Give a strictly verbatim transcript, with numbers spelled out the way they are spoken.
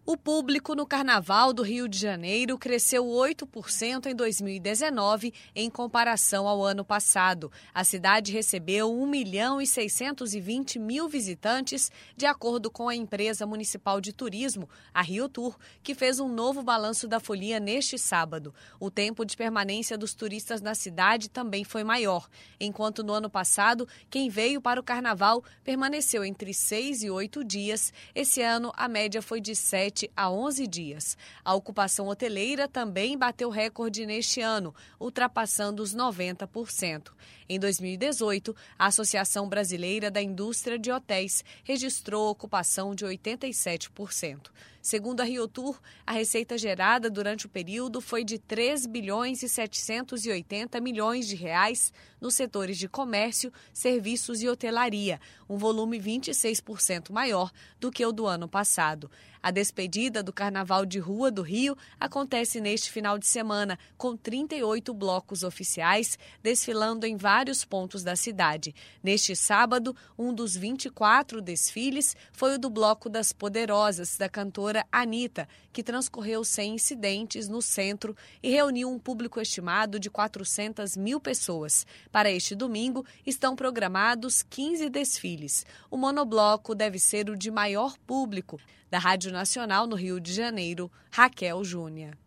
O público no Carnaval do Rio de Janeiro cresceu oito por cento em dois mil e dezenove em comparação ao ano passado. A cidade recebeu um milhão e seiscentos e vinte mil visitantes, de acordo com a empresa municipal de turismo, a Rio Tour, que fez um novo balanço da folia neste sábado. O tempo de permanência dos turistas na cidade também foi maior. Enquanto no ano passado, quem veio para o Carnaval permaneceu entre seis e oito dias, esse ano a média foi de sete a onze dias. A ocupação hoteleira também bateu recorde neste ano, ultrapassando os noventa por cento. Em dois mil e dezoito, a Associação Brasileira da Indústria de Hotéis registrou ocupação de oitenta e sete por cento. Segundo a Rio Tour, a receita gerada durante o período foi de três bilhões e setecentos e oitenta milhões de reais nos setores de comércio, serviços e hotelaria, um volume vinte e seis por cento maior do que o do ano passado. A despedida do Carnaval de Rua do Rio acontece neste final de semana, com trinta e oito blocos oficiais desfilando em vários pontos da cidade. Neste sábado, um dos vinte e quatro desfiles foi o do Bloco das Poderosas, da cantora Anitta, que transcorreu sem incidentes no centro e reuniu um público estimado de quatrocentas mil pessoas. Para este domingo, estão programados quinze desfiles. O monobloco deve ser o de maior público. Da Rádio Nacional no Rio de Janeiro, Raquel Júnior.